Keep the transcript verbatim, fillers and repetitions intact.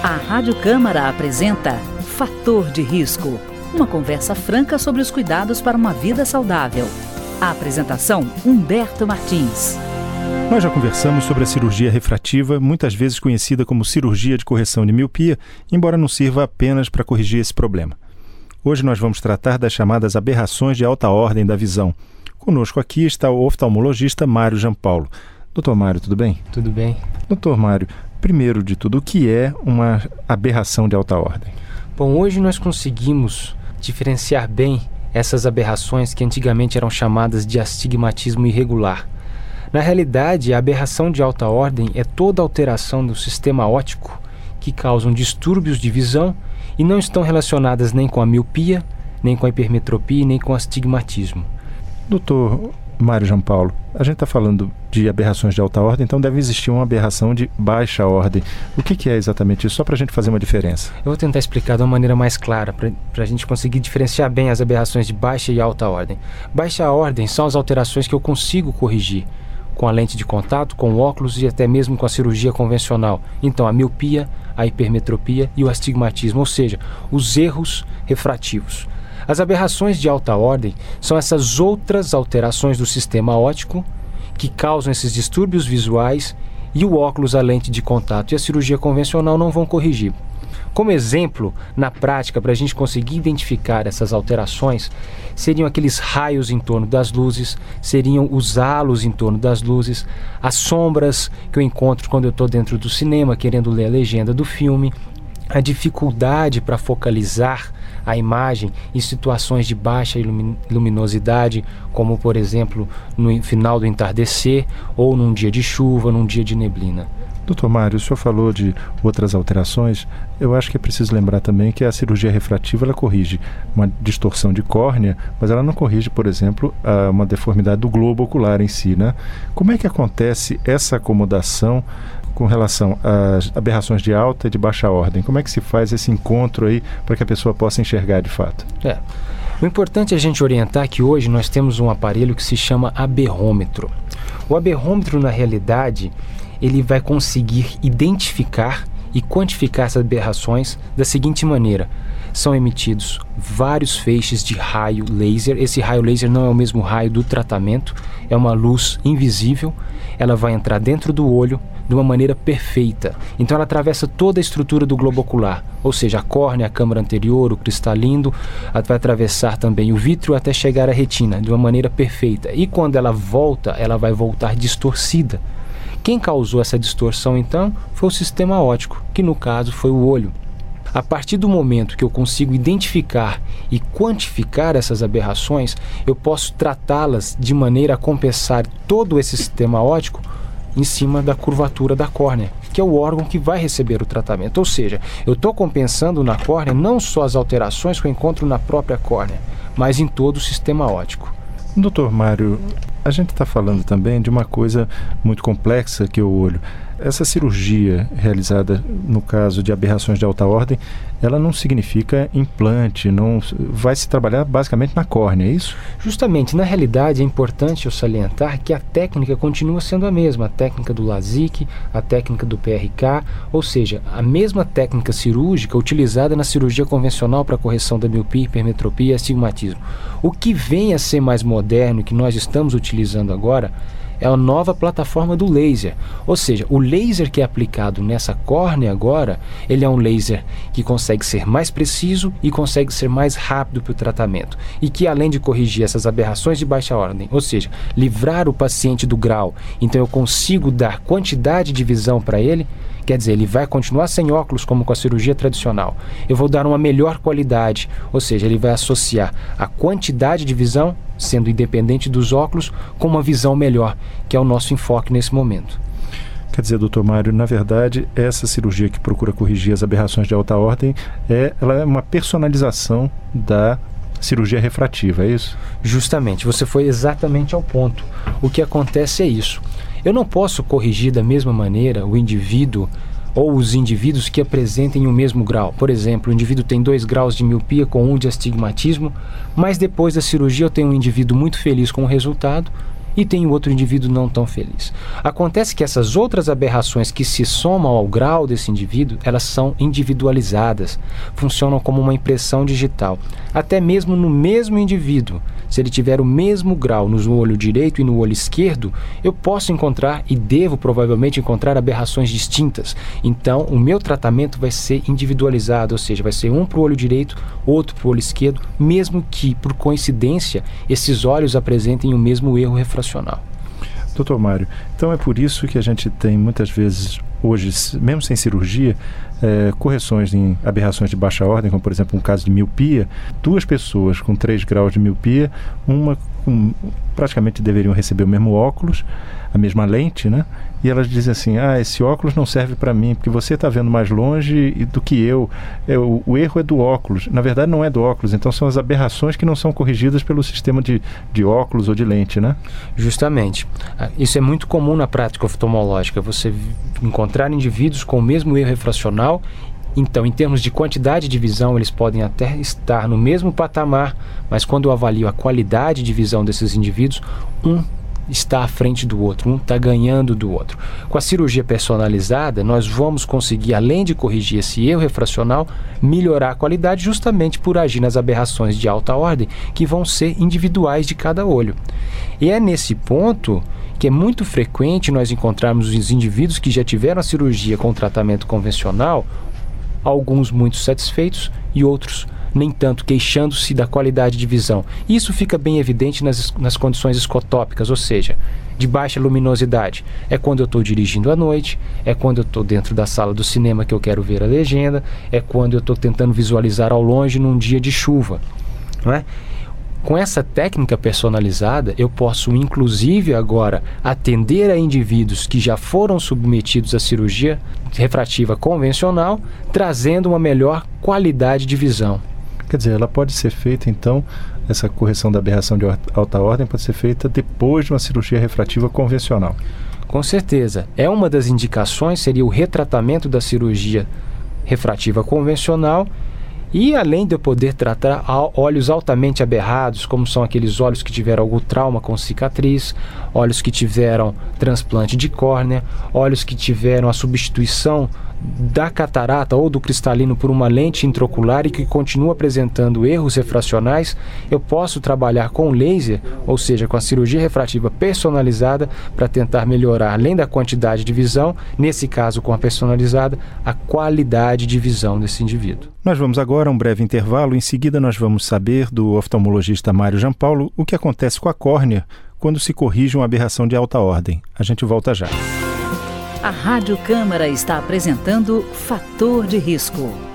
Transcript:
A Rádio Câmara apresenta Fator de Risco, uma conversa franca sobre os cuidados para uma vida saudável. A apresentação, Humberto Martins. Nós já conversamos sobre a cirurgia refrativa, muitas vezes conhecida como cirurgia de correção de miopia, embora não sirva apenas para corrigir esse problema. Hoje nós vamos tratar das chamadas aberrações de alta ordem da visão. Conosco aqui está o oftalmologista Mário Giampaulo. Doutor Mário, tudo bem? Tudo bem. Doutor Mário, primeiro de tudo, o que é uma aberração de alta ordem? Bom, hoje nós conseguimos diferenciar bem essas aberrações que antigamente eram chamadas de astigmatismo irregular. Na realidade, a aberração de alta ordem é toda alteração do sistema óptico que causam distúrbios de visão e não estão relacionadas nem com a miopia, nem com a hipermetropia, nem com o astigmatismo. Doutor Mário Giampaulo, a gente está falando de aberrações de alta ordem, então deve existir uma aberração de baixa ordem. O que, que é exatamente isso? Só para a gente fazer uma diferença. Eu vou tentar explicar de uma maneira mais clara, para a gente conseguir diferenciar bem as aberrações de baixa e alta ordem. Baixa ordem são as alterações que eu consigo corrigir com a lente de contato, com o óculos e até mesmo com a cirurgia convencional. Então, a miopia, a hipermetropia e o astigmatismo, ou seja, os erros refrativos. As aberrações de alta ordem são essas outras alterações do sistema óptico que causam esses distúrbios visuais e o óculos, a lente de contato e a cirurgia convencional não vão corrigir. Como exemplo, na prática, para a gente conseguir identificar essas alterações, seriam aqueles raios em torno das luzes, seriam os halos em torno das luzes, as sombras que eu encontro quando eu estou dentro do cinema querendo ler a legenda do filme, a dificuldade para focalizar a imagem em situações de baixa luminosidade, como por exemplo no final do entardecer ou num dia de chuva, num dia de neblina. Doutor Mário, o senhor falou de outras alterações. Eu acho que é preciso lembrar também que a cirurgia refrativa ela corrige uma distorção de córnea, mas ela não corrige, por exemplo, uma deformidade do globo ocular em si, né? Como é que acontece essa acomodação com relação às aberrações de alta e de baixa ordem? Como é que se faz esse encontro aí para que a pessoa possa enxergar de fato? É. O importante é a gente orientar que hoje nós temos um aparelho que se chama aberrômetro. O aberrômetro, na realidade, ele vai conseguir identificar e quantificar essas aberrações da seguinte maneira. São emitidos vários feixes de raio laser. Esse raio laser não é o mesmo raio do tratamento, é uma luz invisível. Ela vai entrar dentro do olho de uma maneira perfeita. Então ela atravessa toda a estrutura do globo ocular, ou seja, a córnea, a câmara anterior, o cristalino, vai atravessar também o vítreo até chegar à retina de uma maneira perfeita. E quando ela volta, ela vai voltar distorcida. Quem causou essa distorção, então, foi o sistema óptico, que no caso foi o olho. A partir do momento que eu consigo identificar e quantificar essas aberrações, eu posso tratá-las de maneira a compensar todo esse sistema óptico em cima da curvatura da córnea, que é o órgão que vai receber o tratamento. Ou seja, eu estou compensando na córnea não só as alterações que eu encontro na própria córnea, mas em todo o sistema óptico. Doutor Mário, a gente está falando também de uma coisa muito complexa que é o olho. Essa cirurgia realizada no caso de aberrações de alta ordem, ela não significa implante, não vai se trabalhar basicamente na córnea, é isso? Justamente, na realidade é importante eu salientar que a técnica continua sendo a mesma, a técnica do LASIK, a técnica do P R K, ou seja, a mesma técnica cirúrgica utilizada na cirurgia convencional para correção da miopia, hipermetropia e astigmatismo. O que vem a ser mais moderno e que nós estamos utilizando agora é a nova plataforma do laser, ou seja, o laser que é aplicado nessa córnea agora, ele é um laser que consegue ser mais preciso e consegue ser mais rápido para o tratamento e que além de corrigir essas aberrações de baixa ordem, ou seja, livrar o paciente do grau, então eu consigo dar quantidade de visão para ele, quer dizer, ele vai continuar sem óculos como com a cirurgia tradicional. Eu vou dar uma melhor qualidade, ou seja, ele vai associar a quantidade de visão, sendo independente dos óculos, com uma visão melhor, que é o nosso enfoque nesse momento. Quer dizer, doutor Mário, na verdade, essa cirurgia que procura corrigir as aberrações de alta ordem, é, ela é uma personalização da cirurgia refrativa, é isso? Justamente, você foi exatamente ao ponto. O que acontece é isso. Eu não posso corrigir da mesma maneira o indivíduo ou os indivíduos que apresentem o mesmo grau. Por exemplo, o indivíduo tem dois graus de miopia com um de astigmatismo, mas depois da cirurgia eu tenho um indivíduo muito feliz com o resultado e tem outro indivíduo não tão feliz. Acontece que essas outras aberrações que se somam ao grau desse indivíduo, elas são individualizadas, funcionam como uma impressão digital. Até mesmo no mesmo indivíduo, se ele tiver o mesmo grau no olho direito e no olho esquerdo, eu posso encontrar e devo provavelmente encontrar aberrações distintas. Então, o meu tratamento vai ser individualizado, ou seja, vai ser um para o olho direito, outro para o olho esquerdo, mesmo que, por coincidência, esses olhos apresentem o mesmo erro refracional. Doutor Mário, então é por isso que a gente tem muitas vezes, hoje, mesmo sem cirurgia, é, correções em aberrações de baixa ordem, como por exemplo um caso de miopia, duas pessoas com três graus de miopia, uma com, praticamente deveriam receber o mesmo óculos, a mesma lente, né? E elas dizem assim, ah, esse óculos não serve para mim, porque você está vendo mais longe do que eu, é, o, o erro é do óculos. Na verdade não é do óculos, então são as aberrações que não são corrigidas pelo sistema de, de óculos ou de lente, né? Justamente. Isso é muito comum na prática oftalmológica, você encontrar indivíduos com o mesmo erro refracional. Então, em termos de quantidade de visão, eles podem até estar no mesmo patamar, mas quando eu avalio a qualidade de visão desses indivíduos, um está à frente do outro, um está ganhando do outro. Com a cirurgia personalizada, nós vamos conseguir, além de corrigir esse erro refracional, melhorar a qualidade justamente por agir nas aberrações de alta ordem, que vão ser individuais de cada olho. E é nesse ponto que é muito frequente nós encontrarmos os indivíduos que já tiveram a cirurgia com tratamento convencional, alguns muito satisfeitos e outros nem tanto, queixando-se da qualidade de visão. Isso fica bem evidente nas, nas condições escotópicas, ou seja, de baixa luminosidade. É quando eu estou dirigindo à noite, é quando eu estou dentro da sala do cinema que eu quero ver a legenda, é quando eu estou tentando visualizar ao longe num dia de chuva, não é? Com essa técnica personalizada, eu posso inclusive agora atender a indivíduos que já foram submetidos à cirurgia refrativa convencional, trazendo uma melhor qualidade de visão. Quer dizer, ela pode ser feita, então, essa correção da aberração de alta ordem pode ser feita depois de uma cirurgia refrativa convencional. Com certeza. É uma das indicações, seria o retratamento da cirurgia refrativa convencional. E além de eu poder tratar olhos altamente aberrados, como são aqueles olhos que tiveram algum trauma com cicatriz, olhos que tiveram transplante de córnea, olhos que tiveram a substituição da catarata ou do cristalino por uma lente intraocular e que continua apresentando erros refracionais, eu posso trabalhar com laser, ou seja, com a cirurgia refrativa personalizada, para tentar melhorar, além da quantidade de visão, nesse caso com a personalizada, a qualidade de visão desse indivíduo. Nós vamos agora a um breve intervalo, em seguida nós vamos saber do oftalmologista Mário Giampaolo o que acontece com a córnea quando se corrige uma aberração de alta ordem. A gente volta já. A Rádio Câmara está apresentando Fator de Risco.